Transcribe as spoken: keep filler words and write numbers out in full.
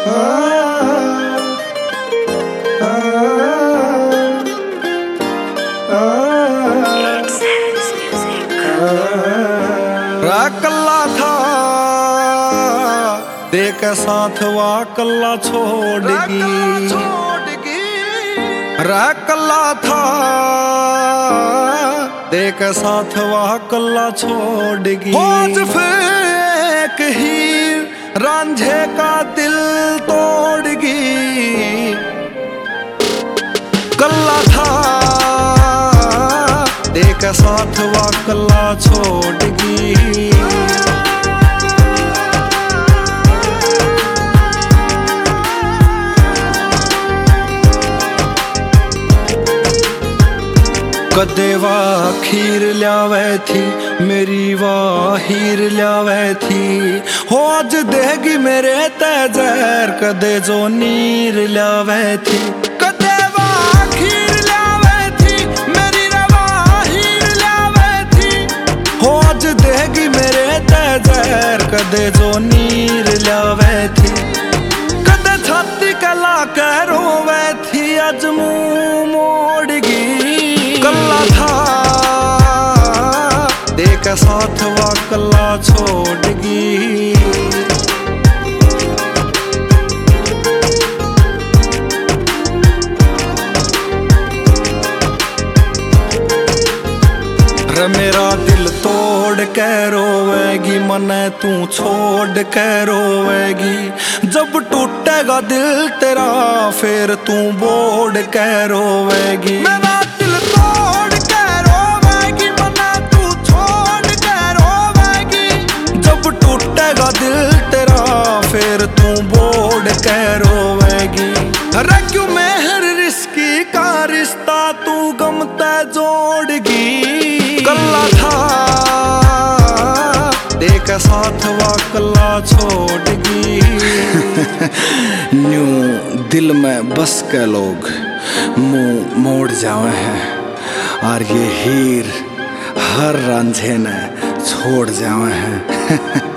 कल्ला था देख साथ वा कल्ला छोड़गी, रे कल्ला था देख साथ वा कल्ला छोड़गी। खोज फेंक ही रांझे का दिल तोड़गी, कल्ला था देख साथ वा कल्ला छोड़गी। कदे वाह खीर ल्यावे थी मेरी वाह हीर ल्यावे थी, हो आज देगी मेरे तेजर कदे जो नीर ल्यावे थी। कदे वाह खीर ल्यावे थी मेरी वाह हीर ल्यावे थी, हो आज देगी मेरे तेजर कदे जो नीर ल्यावे थी। कदे छाती कला के रोवे थी आज मुंह मोड़गी, कल्ला था देख साथ वा कल्ला छोड़गी। रे मेरा दिल तोड़ के रोवेगी मने तू छोड़ के रोवेगी, जब टूटेगा दिल तेरा फिर तू बोड़ के रोवेगी। मेरा दिल तोड़ के रोवेगी मने तू छोड़ के रोवेगी, जब टूटेगा दिल तेरा फिर तू बोड़ के रोवेगी। अरे क्यों मेहर रिश्की का रिश्ता तू गमते जोड़गी, कल्ला था देख साथ वा कल्ला छोड़गी। न्यू दिल में बस के लोग मुंह मोड़ जावे हैं और ये हीर हर रांझे ने छोड़ जावे हैं।